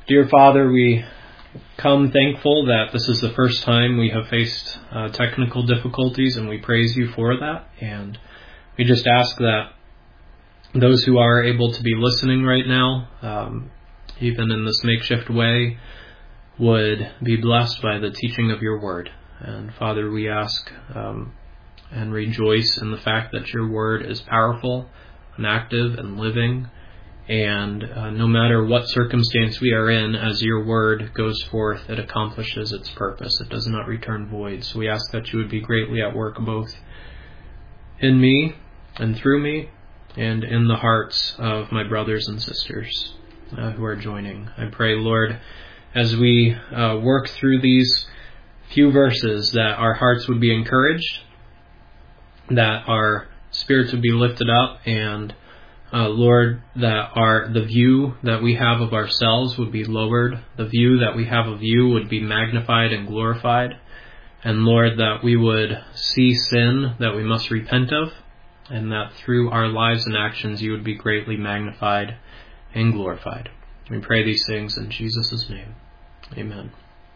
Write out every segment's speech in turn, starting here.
Dear Father, we come thankful that this is the first time we have faced technical difficulties, and we praise you for that. And we just ask that those who are able to be listening right now, even in this makeshift way, would be blessed by the teaching of your word. And Father, we ask and rejoice in the fact that your word is powerful and active and living. And no matter what circumstance we are in, as your word goes forth, it accomplishes its purpose. It does not return void. So we ask that you would be greatly at work both in me and through me and in the hearts of my brothers and sisters who are joining. I pray, Lord, as we work through these few verses, that our hearts would be encouraged, that our spirits would be lifted up, and Lord, that the view that we have of ourselves would be lowered. The view that we have of you would be magnified and glorified. And Lord, that we would see sin that we must repent of, and that through our lives and actions you would be greatly magnified and glorified. We pray these things in Jesus' name. Amen.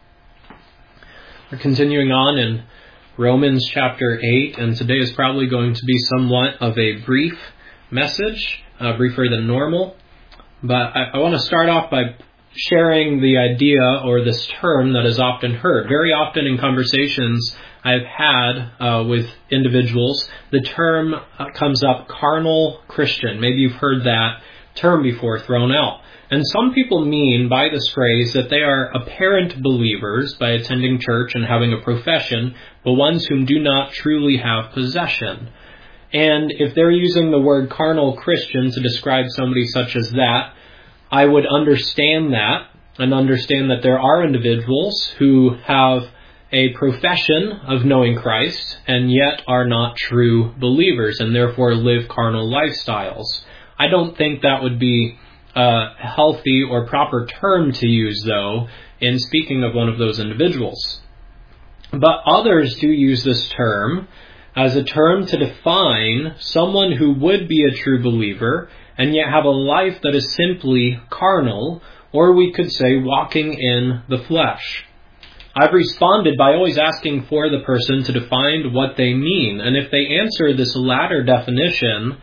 We're continuing on in Romans chapter 8, and today is probably going to be somewhat of a brief message, briefer than normal. But I want to start off by sharing the idea or this term that is often heard. Very often in conversations I've had with individuals, the term comes up, carnal Christian. Maybe you've heard that term before thrown out. And some people mean by this phrase that they are apparent believers by attending church and having a profession, but ones whom do not truly have possession. And if they're using the word carnal Christian to describe somebody such as that, I would understand that and understand that there are individuals who have a profession of knowing Christ and yet are not true believers and therefore live carnal lifestyles. I don't think that would be a healthy or proper term to use, though, in speaking of one of those individuals. But others do use this term as a term to define someone who would be a true believer and yet have a life that is simply carnal, or we could say walking in the flesh. I've responded by always asking for the person to define what they mean. And if they answer this latter definition,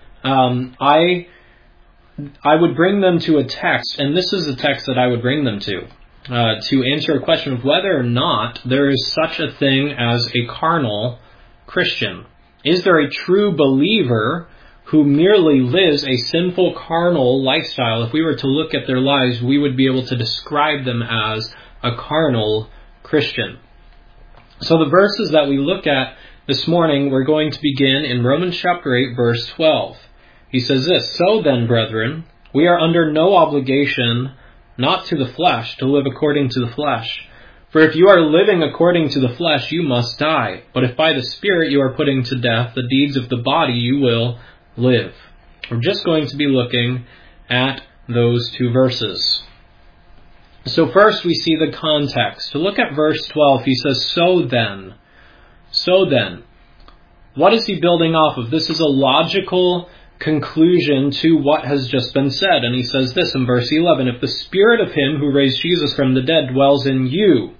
I would bring them to a text, and this is the text that I would bring them to answer a question of whether or not there is such a thing as a carnal Christian. Is there a true believer who merely lives a sinful carnal lifestyle? If we were to look at their lives, we would be able to describe them as a carnal Christian. So the verses that we look at this morning, we're going to begin in Romans chapter 8, verse 12. He says this, "So then, brethren, we are under no obligation, not to the flesh, to live according to the flesh. For if you are living according to the flesh, you must die. But if by the Spirit you are putting to death the deeds of the body, you will live." We're just going to be looking at those two verses. So first we see the context. To look at verse 12, he says, "So then." So then. What is he building off of? This is a logical conclusion to what has just been said. And he says this in verse 11, "If the Spirit of him who raised Jesus from the dead dwells in you,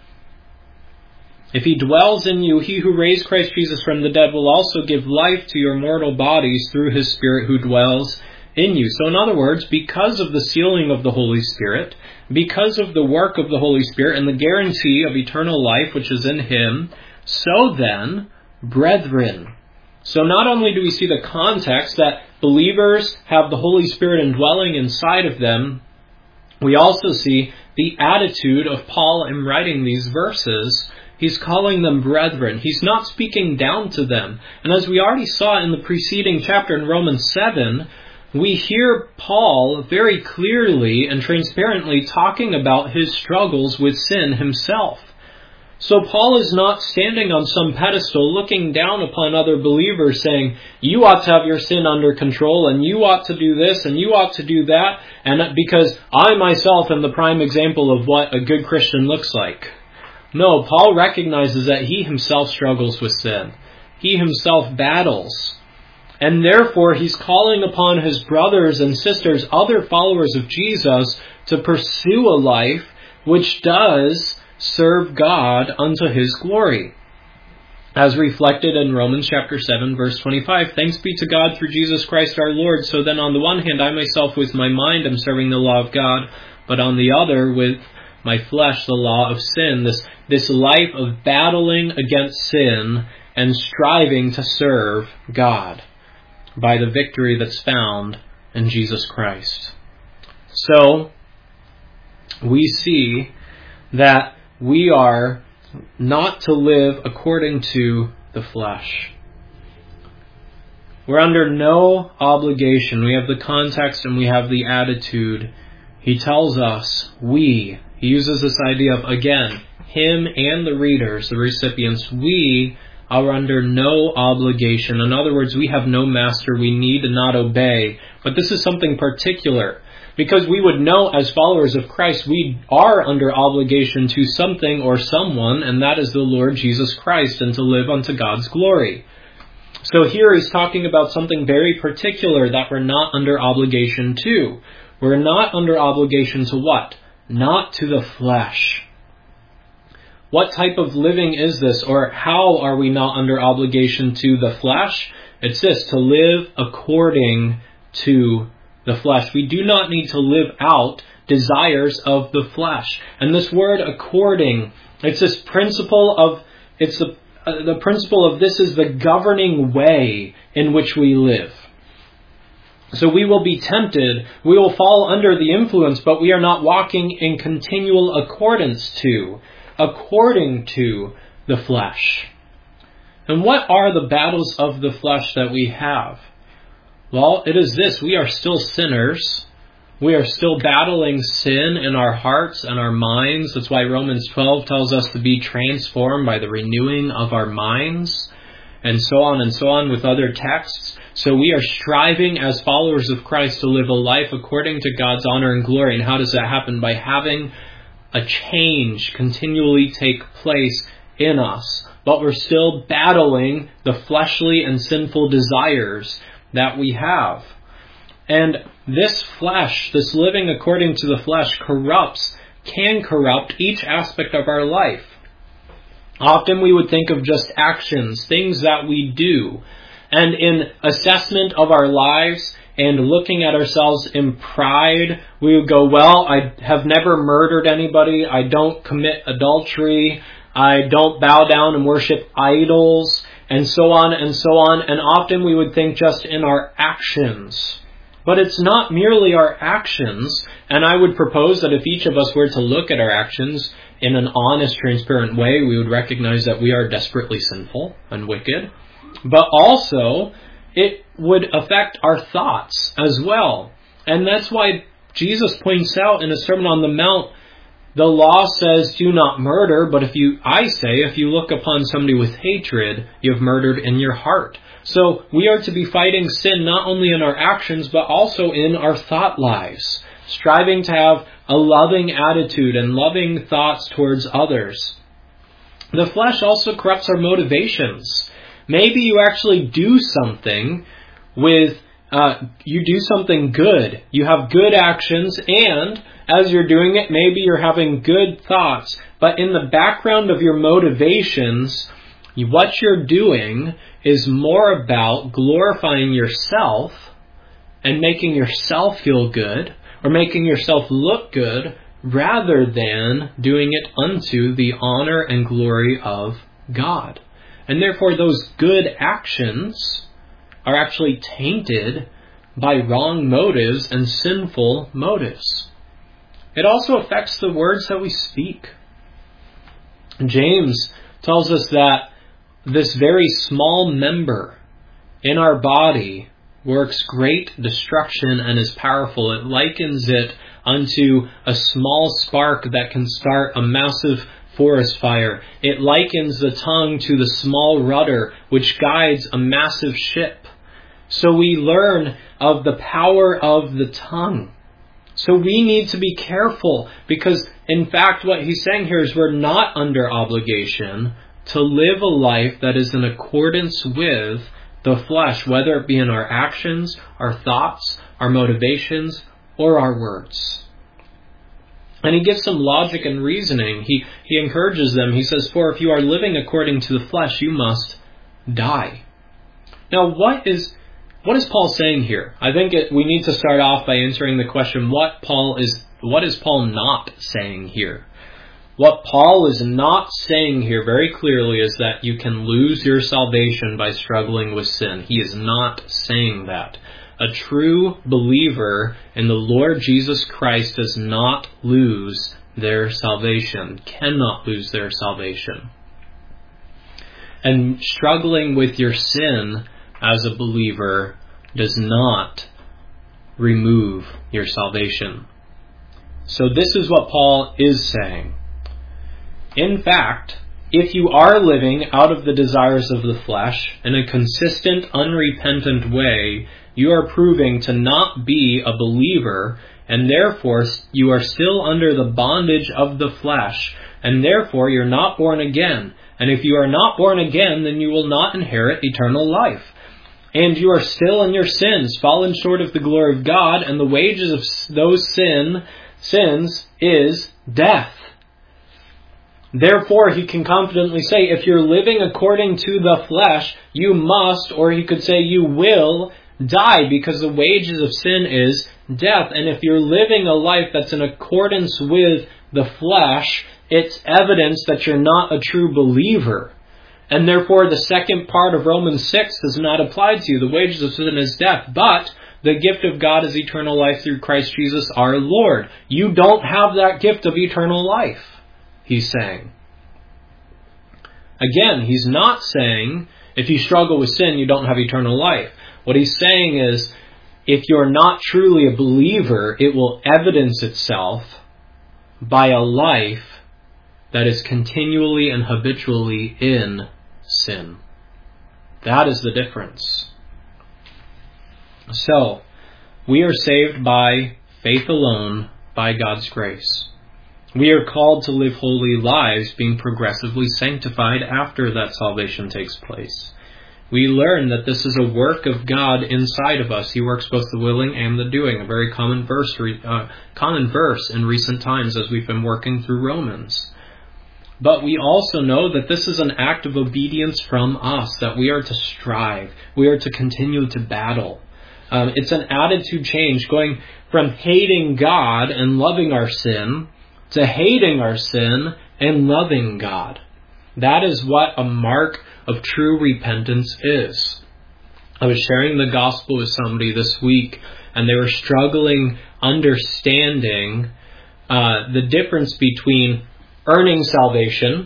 if he dwells in you, he who raised Christ Jesus from the dead will also give life to your mortal bodies through his Spirit who dwells in you." So in other words, because of the sealing of the Holy Spirit, because of the work of the Holy Spirit and the guarantee of eternal life which is in him, so then, brethren. So not only do we see the context that believers have the Holy Spirit indwelling inside of them, we also see the attitude of Paul in writing these verses. He's calling them brethren. He's not speaking down to them. And as we already saw in the preceding chapter in Romans 7, we hear Paul very clearly and transparently talking about his struggles with sin himself. So Paul is not standing on some pedestal looking down upon other believers saying, you ought to have your sin under control and you ought to do this and you ought to do that, and because I myself am the prime example of what a good Christian looks like. No, Paul recognizes that he himself struggles with sin. He himself battles. And therefore he's calling upon his brothers and sisters, other followers of Jesus, to pursue a life which does serve God unto His glory. As reflected in Romans chapter 7, verse 25, thanks be to God through Jesus Christ our Lord. So then on the one hand, I myself with my mind am serving the law of God, but on the other with my flesh the law of sin. This life of battling against sin and striving to serve God by the victory that's found in Jesus Christ. So we see that we are not to live according to the flesh. We're under no obligation. We have the context and we have the attitude. He tells us, he uses this idea of, again, him and the readers, the recipients, we are under no obligation. In other words, we have no master. We need not obey. But this is something particular. Because we would know as followers of Christ, we are under obligation to something or someone, and that is the Lord Jesus Christ, and to live unto God's glory. So here he's talking about something very particular that we're not under obligation to. We're not under obligation to what? Not to the flesh. What type of living is this, or how are we not under obligation to the flesh? It's this, to live according to the flesh. We do not need to live out desires of the flesh. And this word according, it's this principle of, the principle of this is the governing way in which we live. So we will be tempted, we will fall under the influence, but we are not walking in continual according to the flesh. And what are the battles of the flesh that we have? Well, it is this. We are still sinners. We are still battling sin in our hearts and our minds. That's why Romans 12 tells us to be transformed by the renewing of our minds, and so on with other texts. So we are striving as followers of Christ to live a life according to God's honor and glory. And how does that happen? By having a change continually take place in us. But we're still battling the fleshly and sinful desires that we have. And this flesh, this living according to the flesh, can corrupt each aspect of our life. Often we would think of just actions, things that we do. And in assessment of our lives and looking at ourselves in pride, we would go, well, I have never murdered anybody. I don't commit adultery. I don't bow down and worship idols. And so on and so on. And often we would think just in our actions. But it's not merely our actions. And I would propose that if each of us were to look at our actions in an honest, transparent way, we would recognize that we are desperately sinful and wicked. But also, it would affect our thoughts as well. And that's why Jesus points out in a Sermon on the Mount, the law says, do not murder, but if you look upon somebody with hatred, you have murdered in your heart. So we are to be fighting sin not only in our actions, but also in our thought lives, striving to have a loving attitude and loving thoughts towards others. The flesh also corrupts our motivations. Maybe you actually do something you do something good. You have good actions, and as you're doing it, maybe you're having good thoughts. But in the background of your motivations, what you're doing is more about glorifying yourself and making yourself feel good or making yourself look good rather than doing it unto the honor and glory of God. And therefore those good actions are actually tainted by wrong motives and sinful motives. It also affects the words that we speak. James tells us that this very small member in our body works great destruction and is powerful. It likens it unto a small spark that can start a massive forest fire. It likens the tongue to the small rudder which guides a massive ship. So we learn of the power of the tongue. So we need to be careful because, in fact, what he's saying here is we're not under obligation to live a life that is in accordance with the flesh, whether it be in our actions, our thoughts, our motivations, or our words. And he gives some logic and reasoning. He encourages them. He says, "For if you are living according to the flesh, you must die." Now, what is Paul saying here? I think we need to start off by answering the question, what is Paul not saying here? What Paul is not saying here very clearly is that you can lose your salvation by struggling with sin. He is not saying that. A true believer in the Lord Jesus Christ does not lose their salvation, cannot lose their salvation. And struggling with your sin as a believer does not remove your salvation. So this is what Paul is saying. In fact, if you are living out of the desires of the flesh in a consistent, unrepentant way, you are proving to not be a believer, and therefore you are still under the bondage of the flesh, and therefore you're not born again. And if you are not born again, then you will not inherit eternal life. And you are still in your sins, fallen short of the glory of God, and the wages of those sins is death. Therefore, he can confidently say, if you're living according to the flesh, you must, or he could say you will, die, because the wages of sin is death. And if you're living a life that's in accordance with the flesh, it's evidence that you're not a true believer. And therefore, the second part of Romans 6 does not apply to you. The wages of sin is death, but the gift of God is eternal life through Christ Jesus our Lord. You don't have that gift of eternal life, he's saying. Again, he's not saying if you struggle with sin, you don't have eternal life. What he's saying is, if you're not truly a believer, it will evidence itself by a life that is continually and habitually in sin. That is the difference. So, we are saved by faith alone, by God's grace. We are called to live holy lives, being progressively sanctified after that salvation takes place. We learn that this is a work of God inside of us. He works both the willing and the doing. A very common verse in recent times as we've been working through Romans. But we also know that this is an act of obedience from us, that we are to strive. We are to continue to battle. It's an attitude change, going from hating God and loving our sin to hating our sin and loving God. That is what a mark of true repentance is. I was sharing the gospel with somebody this week, and they were struggling understanding the difference between earning salvation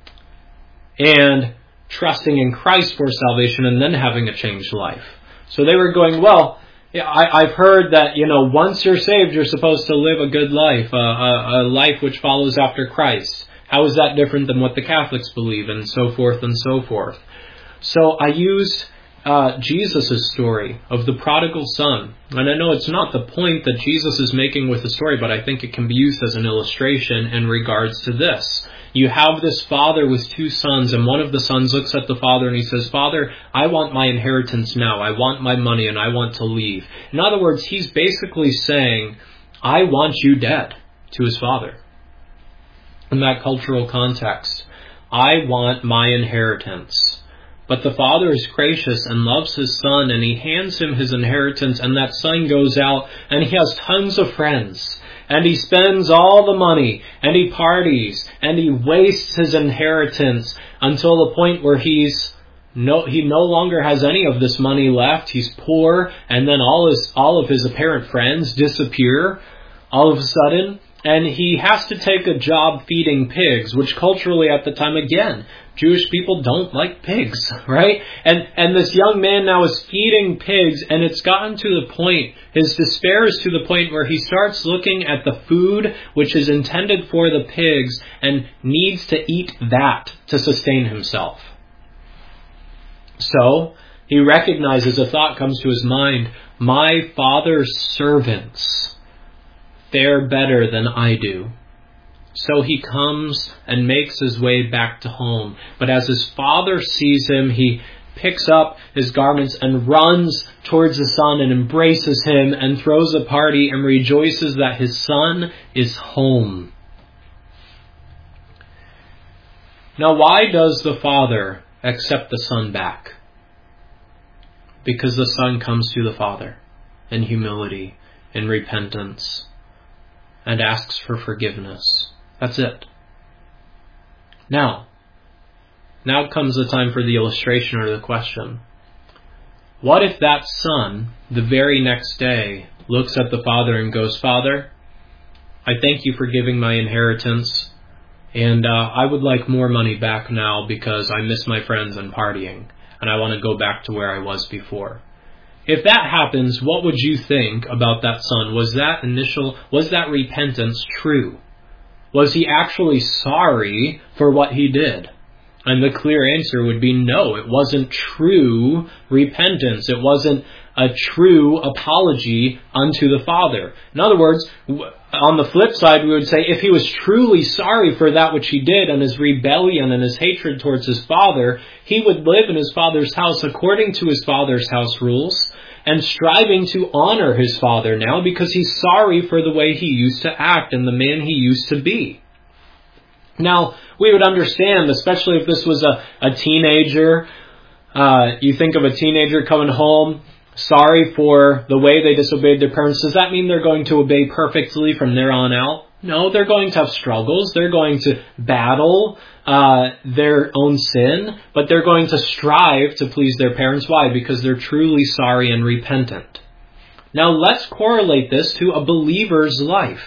and trusting in Christ for salvation and then having a changed life. So they were going, well, I've heard that, once you're saved, you're supposed to live a good life, a life which follows after Christ. How is that different than what the Catholics believe, and so forth and so forth? So I used Jesus' story of the prodigal son. And I know it's not the point that Jesus is making with the story, but I think it can be used as an illustration in regards to this. You have this father with two sons, and one of the sons looks at the father and he says, "Father, I want my inheritance now. I want my money and I want to leave." In other words, he's basically saying, "I want you dead," to his father. In that cultural context, I want my inheritance. But the father is gracious and loves his son, and he hands him his inheritance, and that son goes out and he has tons of friends. And he spends all the money, and he parties, and he wastes his inheritance until the point where he no longer has any of this money left. He's poor, and then all of his apparent friends disappear all of a sudden. And he has to take a job feeding pigs, which culturally at the time, again, Jewish people don't like pigs, right? And this young man now is feeding pigs, and it's gotten to the point, his despair is to the point where he starts looking at the food which is intended for the pigs and needs to eat that to sustain himself. So he recognizes, a thought comes to his mind, my father's servants fare better than I do. So he comes and makes his way back to home. But as his father sees him, he picks up his garments and runs towards the son and embraces him and throws a party and rejoices that his son is home. Now, why does the father accept the son back? Because the son comes to the father in humility, in repentance, and asks for forgiveness. That's it. Now comes the time for the illustration or the question. What if that son, the very next day, looks at the father and goes, "Father, I thank you for giving my inheritance, and I would like more money back now because I miss my friends and partying, and I want to go back to where I was before." If that happens, what would you think about that son? Was that repentance true? Was he actually sorry for what he did? And the clear answer would be no, it wasn't true repentance. It wasn't a true apology unto the Father. In other words, on the flip side, we would say if he was truly sorry for that which he did and his rebellion and his hatred towards his father, he would live in his father's house according to his father's house rules and striving to honor his father now because he's sorry for the way he used to act and the man he used to be. Now, we would understand, especially if this was a teenager, you think of a teenager coming home, sorry for the way they disobeyed their parents. Does that mean they're going to obey perfectly from there on out? No, they're going to have struggles. They're going to battle their own sin, but they're going to strive to please their parents. Why? Because they're truly sorry and repentant. Now, let's correlate this to a believer's life.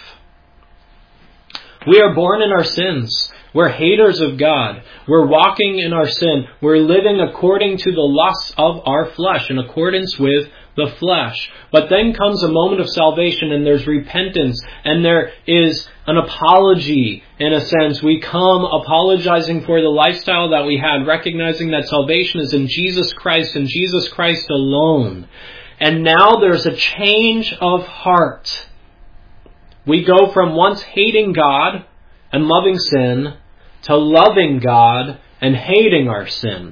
We are born in our sins. We're haters of God. We're walking in our sin. We're living according to the lusts of our flesh, in accordance with the flesh. But then comes a moment of salvation and there's repentance and there is an apology in a sense. We come apologizing for the lifestyle that we had, recognizing that salvation is in Jesus Christ and Jesus Christ alone. And now there's a change of heart. We go from once hating God and loving sin to loving God and hating our sin.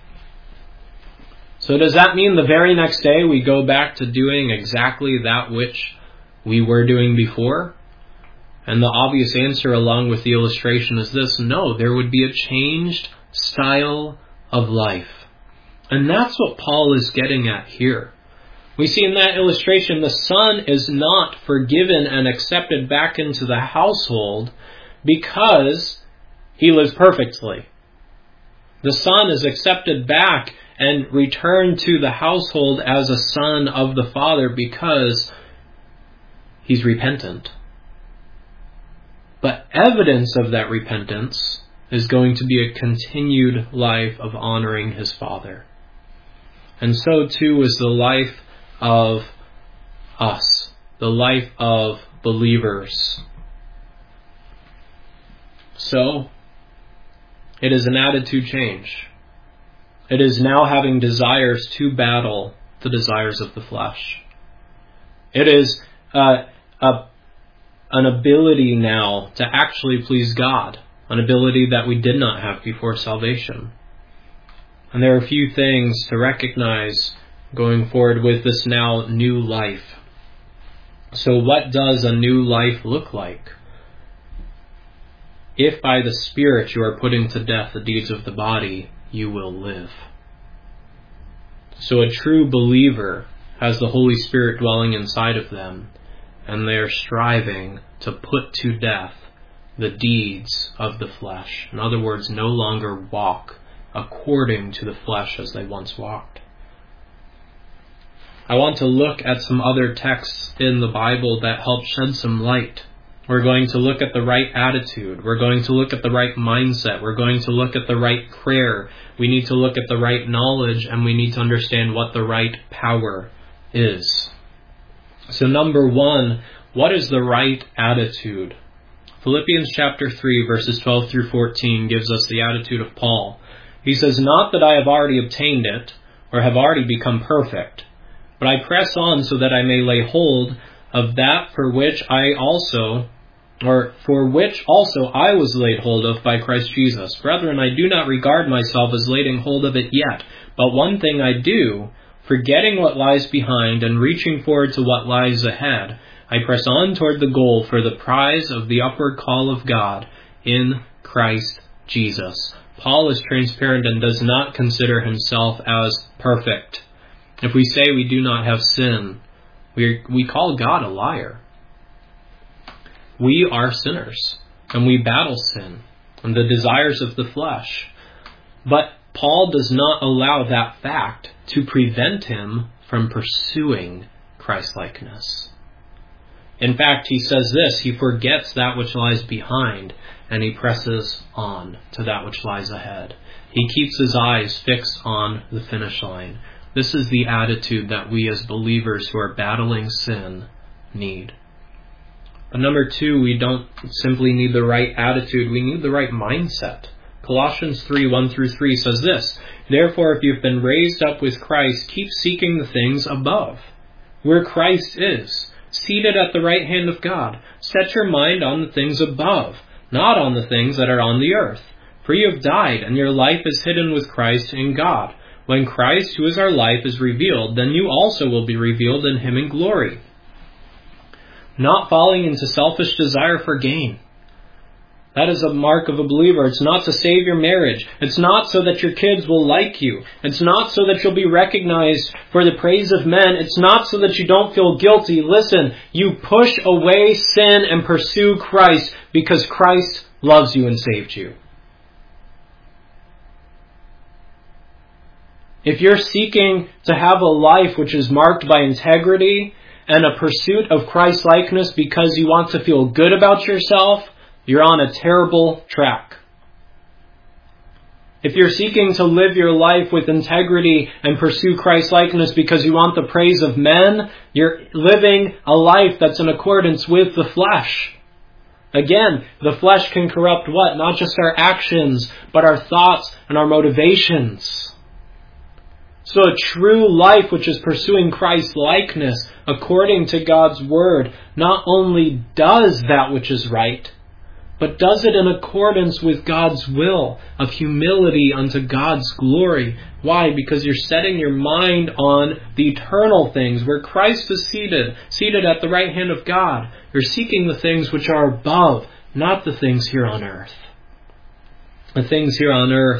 So does that mean the very next day we go back to doing exactly that which we were doing before? And the obvious answer along with the illustration is this: no, there would be a changed style of life. And that's what Paul is getting at here. We see in that illustration the son is not forgiven and accepted back into the household because he lives perfectly. The son is accepted back and returned to the household as a son of the Father because he's repentant. But evidence of that repentance is going to be a continued life of honoring his Father. And so too is the life of us, the life of believers. So, it is an attitude change. It is now having desires to battle the desires of the flesh. It is an ability now to actually please God, an ability that we did not have before salvation. And there are a few things to recognize going forward with this now new life. So what does a new life look like? If by the Spirit you are putting to death the deeds of the body, you will live. So a true believer has the Holy Spirit dwelling inside of them, and they are striving to put to death the deeds of the flesh. In other words, no longer walk according to the flesh as they once walked. I want to look at some other texts in the Bible that help shed some light. We're going to look at the right attitude. We're going to look at the right mindset. We're going to look at the right prayer. We need to look at the right knowledge, and we need to understand what the right power is. So number one, what is the right attitude? Philippians chapter 3, verses 12 through 14 gives us the attitude of Paul. He says, "Not that I have already obtained it, or have already become perfect, but I press on so that I may lay hold of that for which I also or for which also I was laid hold of by Christ Jesus. Brethren, I do not regard myself as laying hold of it yet, but one thing I do, forgetting what lies behind and reaching forward to what lies ahead, I press on toward the goal for the prize of the upward call of God in Christ Jesus. Paul is transparent and does not consider himself as perfect. If we say we do not have sin, we call God a liar. We are sinners, and we battle sin and the desires of the flesh. But Paul does not allow that fact to prevent him from pursuing Christ-likeness. In fact, he says this: he forgets that which lies behind, and he presses on to that which lies ahead. He keeps his eyes fixed on the finish line. This is the attitude that we as believers who are battling sin need. But number two, we don't simply need the right attitude, we need the right mindset. Colossians 3:1-3 says this: Therefore, if you've been raised up with Christ, keep seeking the things above, where Christ is, seated at the right hand of God. Set your mind on the things above, not on the things that are on the earth. For you have died, and your life is hidden with Christ in God. When Christ, who is our life, is revealed, then you also will be revealed in him in glory. Not falling into selfish desire for gain. That is a mark of a believer. It's not to save your marriage. It's not so that your kids will like you. It's not so that you'll be recognized for the praise of men. It's not so that you don't feel guilty. Listen, you push away sin and pursue Christ because Christ loves you and saved you. If you're seeking to have a life which is marked by integrity and a pursuit of Christ-likeness because you want to feel good about yourself, you're on a terrible track. If you're seeking to live your life with integrity and pursue Christ-likeness because you want the praise of men, you're living a life that's in accordance with the flesh. Again, the flesh can corrupt what? Not just our actions, but our thoughts and our motivations. So a true life which is pursuing Christ-likeness according to God's Word not only does that which is right, but does it in accordance with God's will of humility unto God's glory. Why? Because you're setting your mind on the eternal things where Christ is seated at the right hand of God. You're seeking the things which are above, not the things here on earth. The things here on earth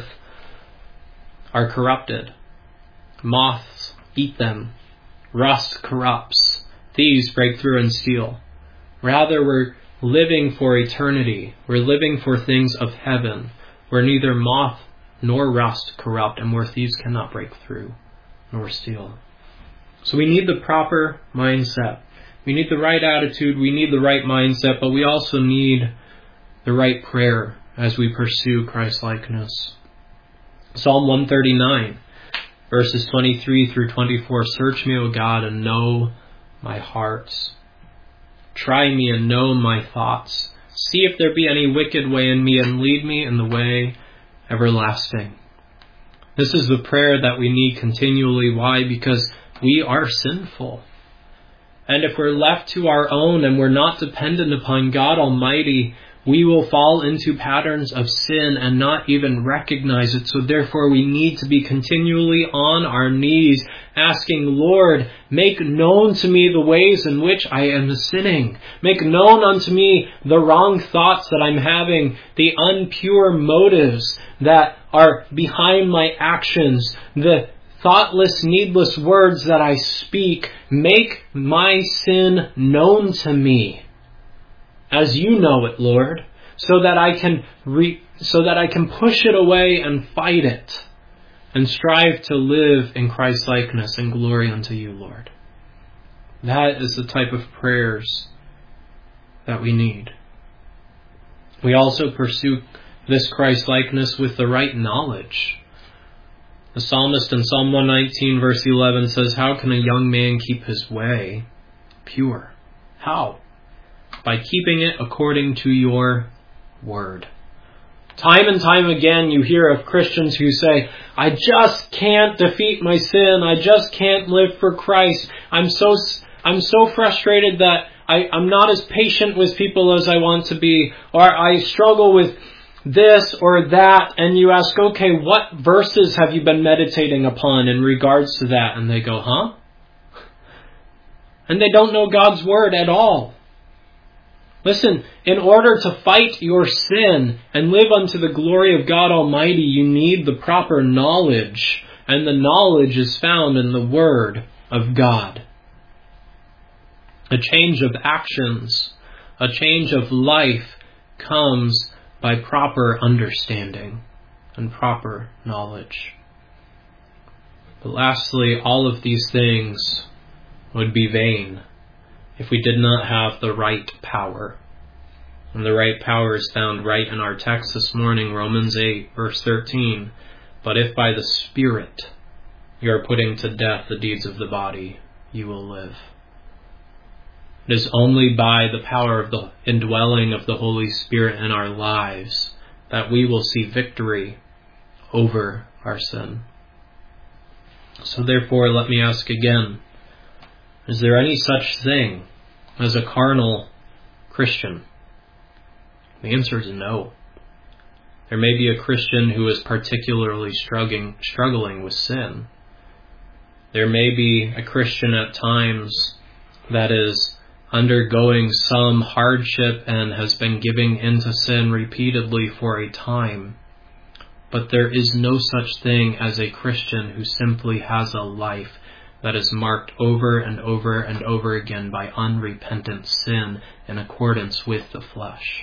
are corrupted. Moths eat them. Rust corrupts. Thieves break through and steal. Rather, we're living for eternity. We're living for things of heaven, where neither moth nor rust corrupt and where thieves cannot break through nor steal. So we need the proper mindset. We need the right attitude. We need the right mindset, but we also need the right prayer as we pursue Christ-likeness. Psalm 139. Verses 23-24, Search me, O God, and know my hearts. Try me and know my thoughts. See if there be any wicked way in me, and lead me in the way everlasting. This is the prayer that we need continually. Why? Because we are sinful. And if we're left to our own and we're not dependent upon God Almighty, we will fall into patterns of sin and not even recognize it. So therefore we need to be continually on our knees asking, Lord, make known to me the ways in which I am sinning. Make known unto me the wrong thoughts that I'm having, the unpure motives that are behind my actions, the thoughtless, needless words that I speak. Make my sin known to me, as you know it, Lord, so that I can push it away and fight it and strive to live in Christ-likeness and glory unto you, Lord. That is the type of prayers that we need. We also pursue this Christ-likeness with the right knowledge. The psalmist in Psalm 119 verse 11 says, How can a young man keep his way pure? How? By keeping it according to your word. Time and time again you hear of Christians who say, I just can't defeat my sin. I just can't live for Christ. I'm so frustrated that I'm not as patient with people as I want to be, or I struggle with this or that, and you ask, okay, what verses have you been meditating upon in regards to that? And they go, huh? And they don't know God's Word at all. Listen, in order to fight your sin and live unto the glory of God Almighty, you need the proper knowledge, and the knowledge is found in the Word of God. A change of actions, a change of life comes by proper understanding and proper knowledge. But lastly, all of these things would be vain if we did not have the right power. And the right power is found right in our text this morning, Romans 8, verse 13. But if by the Spirit you are putting to death the deeds of the body, you will live. It is only by the power of the indwelling of the Holy Spirit in our lives that we will see victory over our sin. So therefore, let me ask again, is there any such thing as a carnal Christian? The answer is no. There may be a Christian who is particularly struggling with sin. There may be a Christian at times that is undergoing some hardship and has been giving into sin repeatedly for a time. But there is no such thing as a Christian who simply has a life that is marked over and over and over again by unrepentant sin in accordance with the flesh.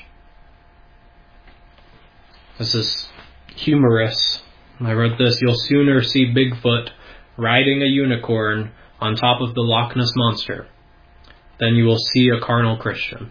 This is humorous. I wrote this: you'll sooner see Bigfoot riding a unicorn on top of the Loch Ness Monster than you will see a carnal Christian.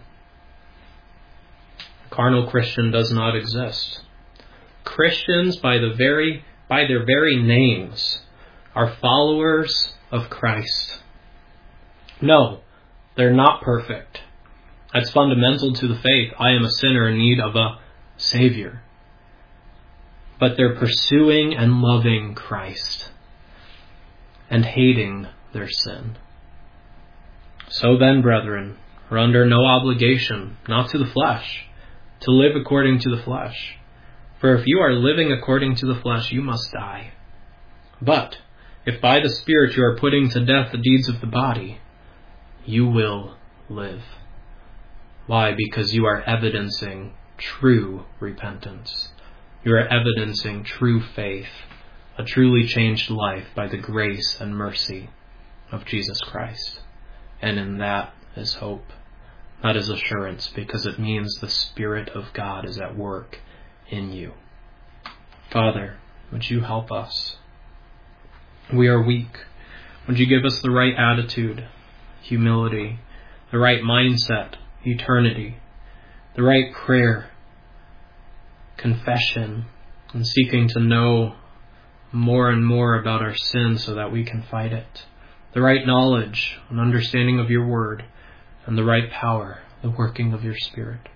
A carnal Christian does not exist. Christians, by their very names, are followers of Christ. No, they're not perfect. That's fundamental to the faith. I am a sinner in need of a Savior. But they're pursuing and loving Christ and hating their sin. So then, brethren, we're under no obligation, not to the flesh, to live according to the flesh. For if you are living according to the flesh, you must die. But if by the Spirit you are putting to death the deeds of the body, you will live. Why? Because you are evidencing true repentance. You are evidencing true faith, a truly changed life by the grace and mercy of Jesus Christ. And in that is hope. That is assurance, because it means the Spirit of God is at work in you. Father, would you help us? We are weak. Would you give us the right attitude, humility, the right mindset, eternity, the right prayer, confession, and seeking to know more and more about our sin so that we can fight it, the right knowledge and understanding of your word, and the right power, the working of your Spirit.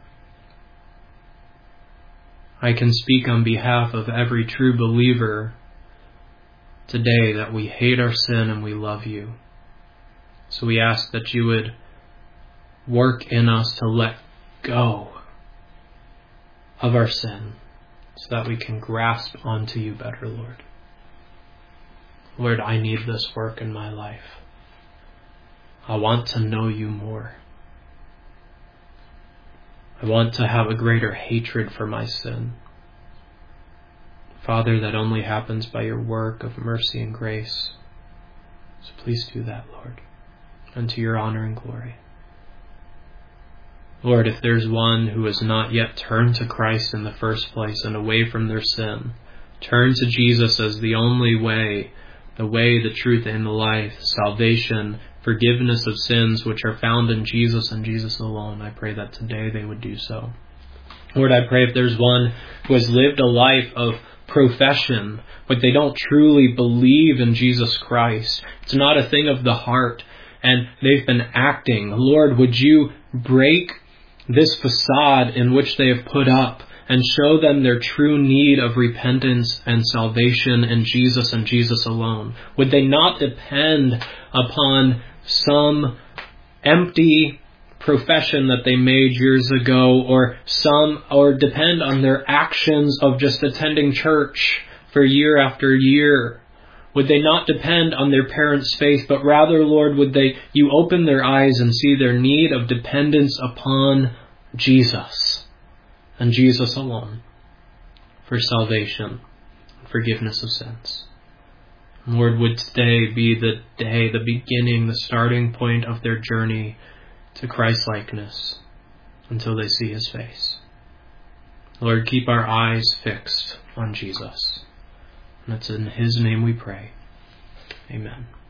I can speak on behalf of every true believer today that we hate our sin and we love you. So we ask that you would work in us to let go of our sin so that we can grasp onto you better, Lord. Lord, I need this work in my life. I want to know you more. I want to have a greater hatred for my sin. Father, that only happens by your work of mercy and grace. So please do that, Lord, unto your honor and glory. Lord, if there's one who has not yet turned to Christ in the first place and away from their sin, turn to Jesus as the only way, the truth, and the life, salvation, forgiveness of sins which are found in Jesus and Jesus alone. I pray that today they would do so. Lord, I pray if there's one who has lived a life of profession, but they don't truly believe in Jesus Christ, it's not a thing of the heart, and they've been acting, Lord, would you break this facade in which they have put up and show them their true need of repentance and salvation in Jesus and Jesus alone? Would they not depend upon some empty profession that they made years ago, or depend on their actions of just attending church for year after year? Would they not depend on their parents' faith, but rather, Lord, would you open their eyes and see their need of dependence upon Jesus and Jesus alone for salvation and forgiveness of sins? Lord, would today be the day, the beginning, the starting point of their journey to Christ-likeness until they see His face. Lord, keep our eyes fixed on Jesus. And it's in His name we pray. Amen.